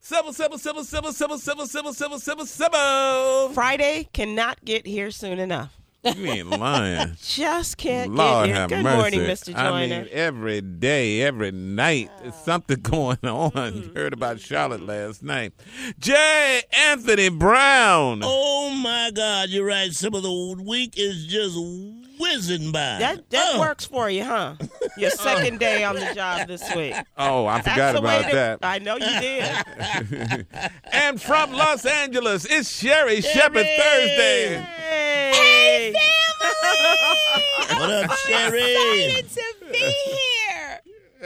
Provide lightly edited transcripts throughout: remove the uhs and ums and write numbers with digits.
Sybil. Friday cannot get here soon enough. You ain't lying. Just can't Lord get here. have Good mercy. morning, Mr. Joyner. I mean, every day, every night, there's something going on. You heard about Charlotte last night. J. Anthony Brown. Oh, my God. You're right. Some of the week is just whizzing by. That works for you, huh? Your second day on the job this week. Oh, I forgot about that. I know you did. And from Los Angeles, it's Sherry Shepherd Thursday. Hey, What up, Sherry? Excited to be here.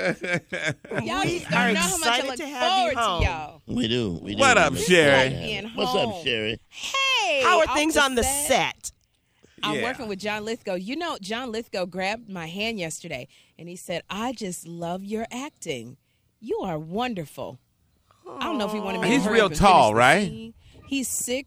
Y'all We just are don't know how much I excited look to have you forward to home. y'all. We do. What up, Sherry? Like being What's up, home. Sherry? Hey. How are off things on the set? I'm Yeah. working with John Lithgow. You know, John Lithgow grabbed my hand yesterday, and he said, I just love your acting. You are wonderful. I don't know if he wanted me to He's hurry real up and tall, finish the right? scene. He's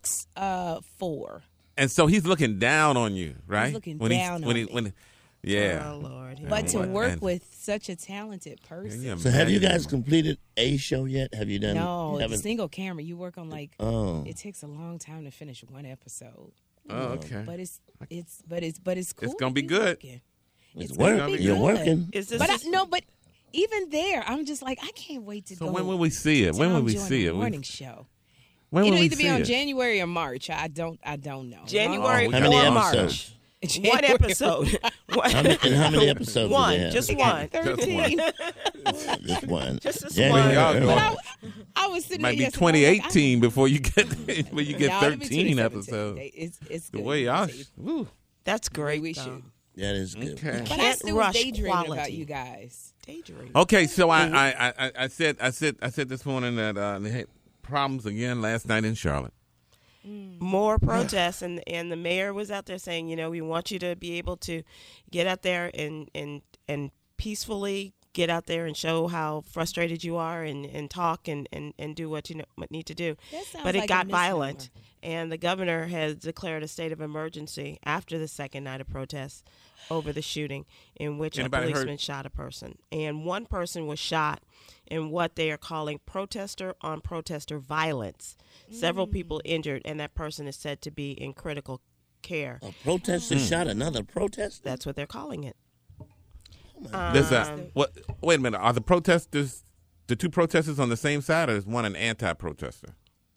6'4". And so he's looking down on you, right? looking down on me. Yeah. Oh, Lord. But to work And- with such a talented person. Yeah, So have you man. guys completed a show yet? Have you done? No, it's haven't- single camera. You work on like Oh. it takes a long time to finish one episode. Oh, okay. But it's cool. gonna be to good. working. It's gonna work. be You're good. working. Is this But just- but even there, I'm just like I can't wait to So go. when will we see it? to When will Tom we Joyner see it? Morning show. When will It'll we either be see on it? January or March. I don't know. January Oh, How many or episodes? March? One episode. And how many episodes? One. Do they have? Just We got one. 13. Just one. Just this Yeah, one. yeah, Y'all yeah. go- I was sitting Might there be yesterday, I was like, 2018 before you get before you get No, it'll be 13 2017. episodes. It's The good. way y'all, It's- woo. That's great. we though. should. That is good. Okay. But I Can't still was rush daydreaming about quality. you guys. Daydream. Okay, so I said this morning that they had problems again last night in Charlotte. More protests, and the mayor was out there saying, we want you to be able to get out there and peacefully get out there and show how frustrated you are and talk and do what you need to do. That sounds But it like a got misnomer. violent, and the governor has declared a state of emergency after the second night of protests over the shooting in which Anybody a policeman hurt? shot a person. And one person was shot in what they are calling protester-on-protester violence. Several people injured, and that person is said to be in critical care. A protester shot another protester. That's what they're calling it. There's wait a minute. Are the protesters, the two protesters on the same side, or is one an anti-protester?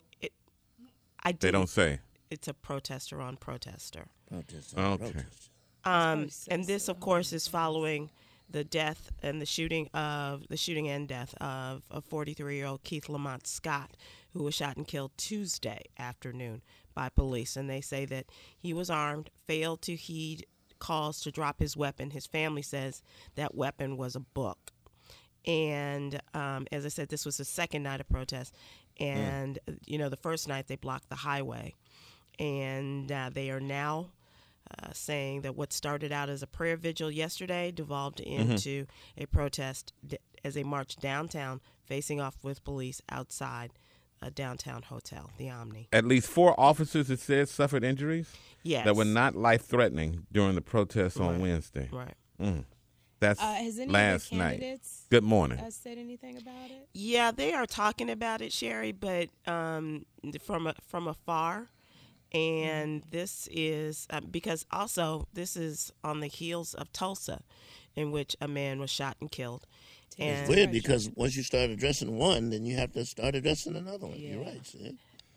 They didn't- don't say. It's a protester-on-protester. Protester. Okay. Protester. And this, of course, is following the death and the shooting and death of 43-year-old Keith Lamont Scott, who was shot and killed Tuesday afternoon by police. And they say that he was armed, failed to heed calls to drop his weapon. His family says that weapon was a book. And as I said, this was the second night of protest. And, the first night they blocked the highway. And they are now saying that what started out as a prayer vigil yesterday devolved into a protest as they marched downtown, facing off with police outside a downtown hotel, the Omni. At least 4 officers, it says, suffered injuries Yes. that were not life-threatening during the protests on Wednesday. Right. That's Has any last of the night. candidates Good morning. said anything about it? Yeah, they are talking about it, Sherry, but from afar. And this is because also this is on the heels of Tulsa, in which a man was shot and killed. It's And weird because once you start addressing one, then you have to start addressing another one. You're right. See?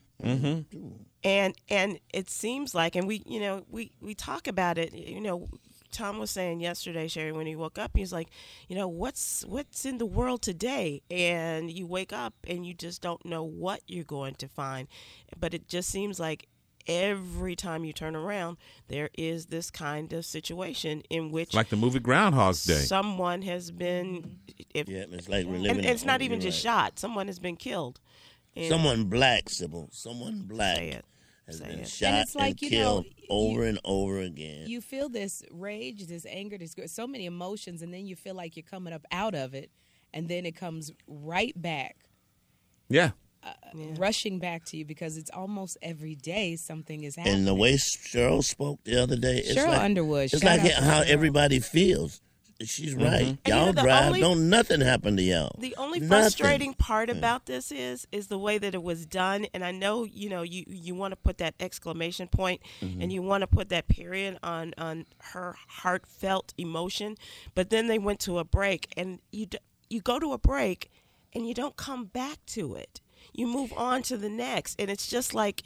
and it seems like, and we talk about it. Tom was saying yesterday, Sherry, when he woke up, he's like, what's in the world today? And you wake up and you just don't know what you're going to find. But it just seems like every time you turn around, there is this kind of situation in which Like the movie Groundhog's Day. someone has been, Yeah, it's like reliving. and it's not it. even You're just right. shot. Someone has been killed. And Someone black, Sybil. Someone black Say it. has Say been it. shot And it's like, killed over and over again. You feel this rage, this anger, so many emotions, and then you feel like you're coming up out of it, and then it comes right back. Yeah. Rushing back to you because it's almost every day something is happening. And the way Cheryl spoke the other day, it's Cheryl like, Underwood, It's shout like out to how Cheryl. everybody feels. She's right. And Y'all drive. Don't nothing happen to y'all. The only Nothing. frustrating part about this is the way that it was done. And I know, you want to put that exclamation point and you want to put that period on her heartfelt emotion. But then they went to a break, and you go to a break and you don't come back to it. You move on to the next. And it's just like,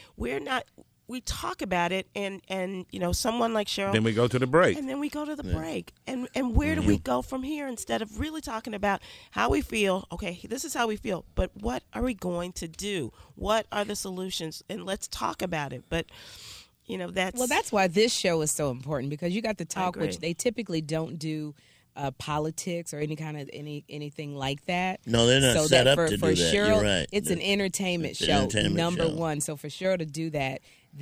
we talk about it, and someone like Cheryl. Then we go to the break. And then we go to the break. And where do we go from here, instead of really talking about how we feel? Okay, this is how we feel, but what are we going to do? What are the solutions? And let's talk about it. But, that's why this show is so important, because you got to talk, which they typically don't do politics or anything like that. No, they're not set up to do that. Cheryl, You're right. It's an entertainment show, number one. So for Cheryl to do that,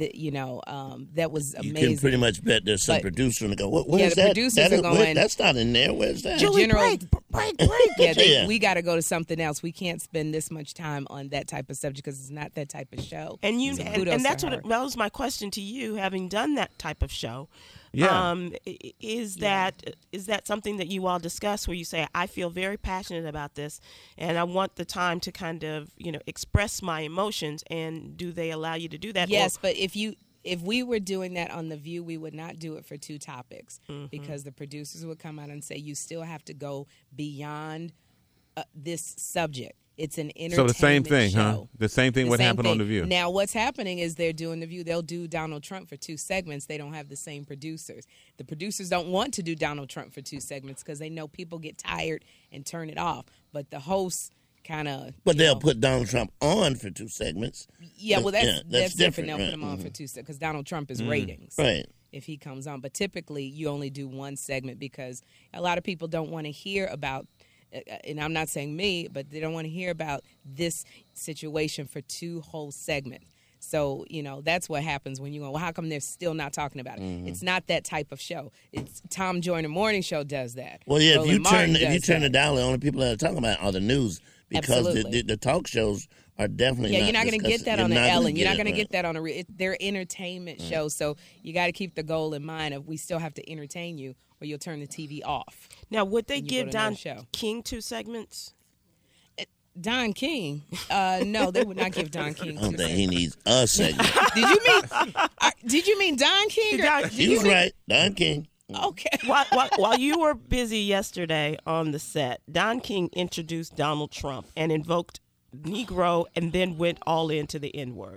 that was amazing. You can pretty much bet there's some producer to go, where's the that? Producers are going, that's not in there. Where's that? Julie, break. We got to go to something else. We can't spend this much time on that type of subject because it's not that type of show. And that was my question to you, having done that type of show. Yeah. Is that something that you all discuss, where you say, I feel very passionate about this and I want the time to kind of, express my emotions, and do they allow you to do that? Yes, but if we were doing that on The View, we would not do it for two topics, because the producers would come out and say, you still have to go beyond this subject. It's an entertainment So the same thing, show. huh? The same thing would happen on The View. Now, what's happening is they're doing The View. They'll do Donald Trump for 2 segments. They don't have the same producers. The producers don't want to do Donald Trump for 2 segments because they know people get tired and turn it off. But the hosts kind of... But they'll put Donald Trump on for 2 segments. Yeah, well, that's different. They'll right? put him on for 2 segments because Donald Trump is ratings. Right. If he comes on. But typically, you only do 1 segment because a lot of people don't want to hear about... and I'm not saying me, but they don't want to hear about this situation for 2 whole segments. So, that's what happens when you go, well, how come they're still not talking about it? It's not that type of show. It's Tom Joyner Morning Show does that. Well, yeah, Roland if you turn it down, the only people that are talking about are the news, because the talk shows are definitely you're not going to get that on the Ellen. You're not going to get that on they're entertainment shows. So you got to keep the goal in mind of we still have to entertain you, or you'll turn the TV off. Now, would they give Don King 2 segments? Don King? No, they would not give Don King 2 segments. I don't think he needs a segment. Did you mean Don King? He was right. Don King. Okay. While you were busy yesterday on the set, Don King introduced Donald Trump and invoked Negro, and then went all into the N-word.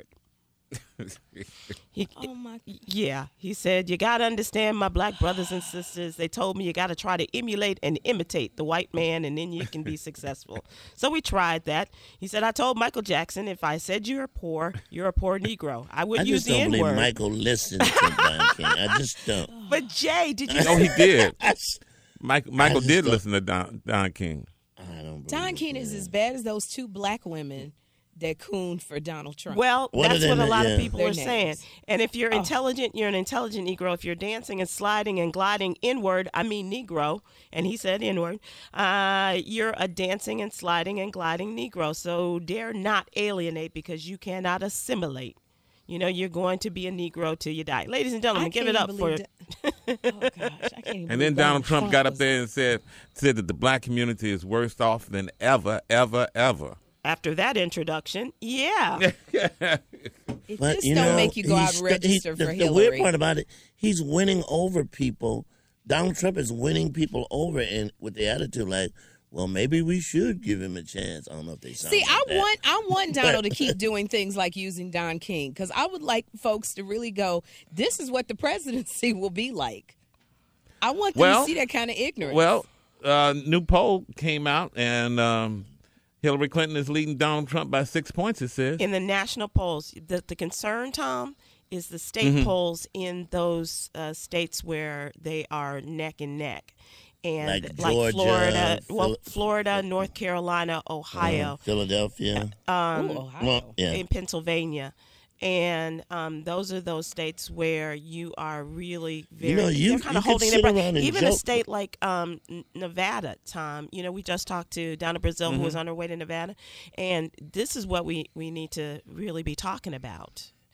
He said, you got to understand my black brothers and sisters. They told me you got to try to emulate and imitate the white man, and then you can be successful. So we tried that. He said, I told Michael Jackson, if I said you're a poor Negro, I would use the N-word. I just don't believe Michael listened to Don King. I just don't. But Jay, did you? No, he did. Michael did listen to Don King. Don King is as bad as those 2 black women that cooned for Donald Trump. Well, that's what a lot of people are saying. Names. And if you're intelligent, you're an intelligent Negro. If you're dancing and sliding and gliding N-word, I mean Negro, and he said N-word, you're a dancing and sliding and gliding Negro. So dare not alienate, because you cannot assimilate. You're going to be a Negro till you die. Ladies and gentlemen, give it up for it. Oh, gosh. I can't even And then Donald Trump got up there and said that the black community is worse off than ever, ever, ever. After that introduction, yeah. It just don't make you go out and register for Hillary. The weird part about it, he's winning over people. Donald Trump is winning people over with the attitude like, well, maybe we should give him a chance. I don't know if they sound like that. I want Donald to keep doing things like using Don King, because I would like folks to really go, this is what the presidency will be like. I want them to see that kind of ignorance. Well, new poll came out, and Hillary Clinton is leading Donald Trump by 6 points, it says. In the national polls, the concern, Tom, is the state polls in those states where they are neck and neck. And like Georgia, Florida, North Carolina, Ohio, Philadelphia, Ohio, in Pennsylvania. And those are those states where you are really very, they're kind of holding their breath. Even a state like Nevada, Tom, we just talked to Donna Brazile, who was on her way to Nevada. And this is what we need to really be talking about.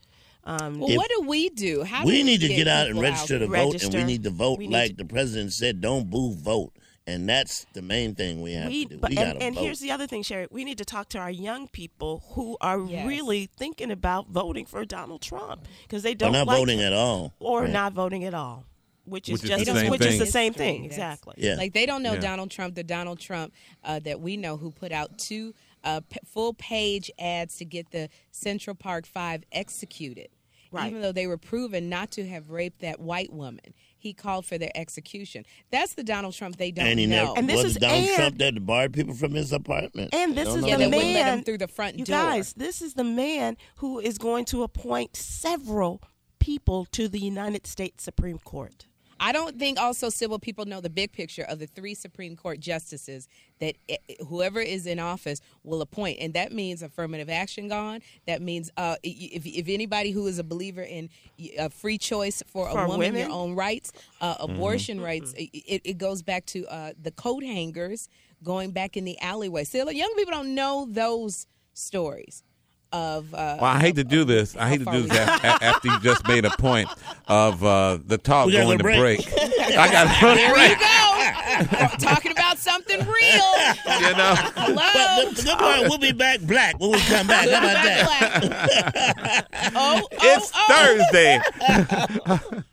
What do we do? How we do need to get get out and people register to vote, and we need to vote like the president said. Don't boo, vote. And that's the main thing we have to do. We gotta and vote. here's the other thing, Sherry. We need to talk to our young people who are really thinking about voting for Donald Trump because they don't not like voting him, at all. Or not voting at all. Which is just the same thing. Exactly. Yeah. Like they don't know Donald Trump, the Donald Trump that we know who put out 2 full-page ads to get the Central Park 5 executed. Right. Even though they were proven not to have raped that white woman. He called for their execution. That's the Donald Trump they don't know. And this is Donald Trump that barred people from his apartment. And this is the man man let him through the front door. Guys, this is the man who is going to appoint several people to the United States Supreme Court. I don't think also civil people know the big picture of the 3 Supreme Court justices that whoever is in office will appoint. And that means affirmative action gone. That means if anybody who is a believer in free choice for a woman, your own rights, abortion rights, it goes back to the coat hangers going back in the alleyway. So young people don't know those stories. Well, I hate to do this. I hate to do this after you just made a point of the talk going to break. I got to There we go. Talking about something real. Hello. But the good part, we'll be back black when we come back. How about that? It's Thursday.